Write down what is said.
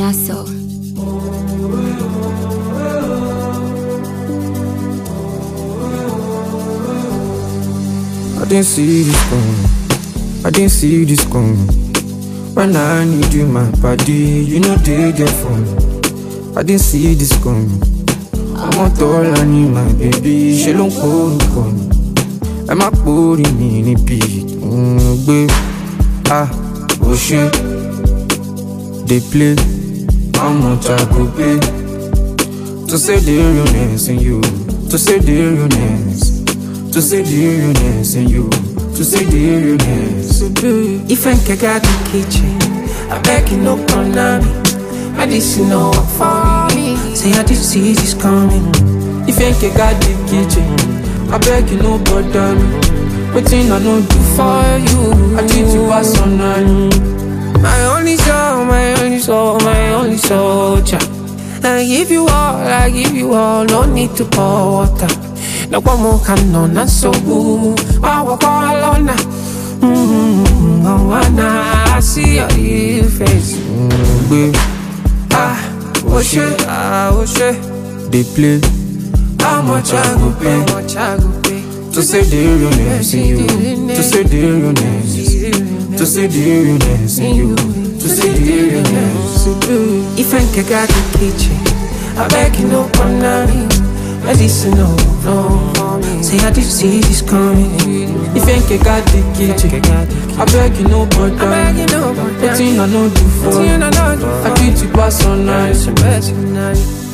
Naso. I didn't see this coming. I didn't see this coming. When I need you, my body, you know they get fun. I didn't see this coming. I'm not all I need, my baby. She don't call me. I'm a putting me in a beat. Babe, oh shit. They play. How much I go pay to say the realness in you, to say the realness, to say the realness in you, to say the realness. If I got the kitchen, I beg you no corner me. Medicinal for me. Say I did see this coming. If I got the kitchen, I beg you no bother me. Waiting I no do for you, I treat you as on my only soul, my only soul, my only soldier. I give you all, no need to pour water. No one more can on and so I walk all on I see your real face. Babe, oh shit, they play. How much I go pay, to say the realness in you, to say the realness, to say the realness in you, to say the realness. If I got the kitchen, I beg you no corner me. Medicinal, no. Say I did see this coming. If I got the kitchen, I beg you no bother. Waiting I no do for, I treat you pass on night.